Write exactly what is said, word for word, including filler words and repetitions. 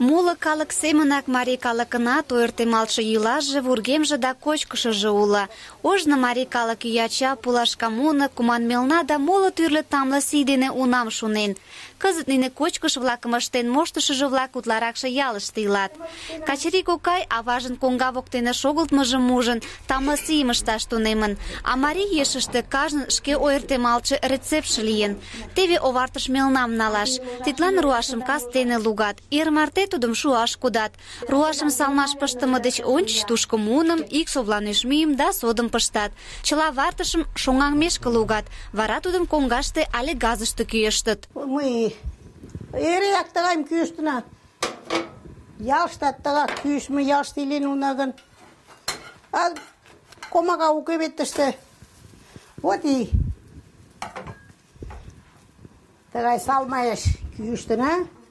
Моло калык семынак марий калыкынат ойыртемалтше йӱлаже, вургемже да кочкышыжо уло. Ожно марий калык ӱяча, пулашка муно, куман мелна да моло тӱрлӧ тамле сий дене унам шунен. Кызыт нине кочкыш-влакым ыштен моштышыжо-влак утларакше ялыште илат. Качырий кокай аважын коҥга воктене шогылтмыжым ужын, тамле сийым ышташ тунемын, а марий ешыште кажнын шке ойыртемалтше рецептше лийын. Теве овартыш мелнам налаш, тидлан руашым кастене лугат, эр марте тудым шуаш кодат. Руашым салмаш пыштыме деч ончыч тушко муным, ик совла нӧшмийым да содым пыштат. Чыла вартышым шоҥаҥмешке лугат, вара тудым коҥгаште але газыште кӱэштыт. Мый эреак тыгайым кӱэштына. Ялыштат тыгак кӱэштмӧ, ялыште илен улына гын. А комага уке вет тыште. Вот и тыгай салмаяш кӱэштына.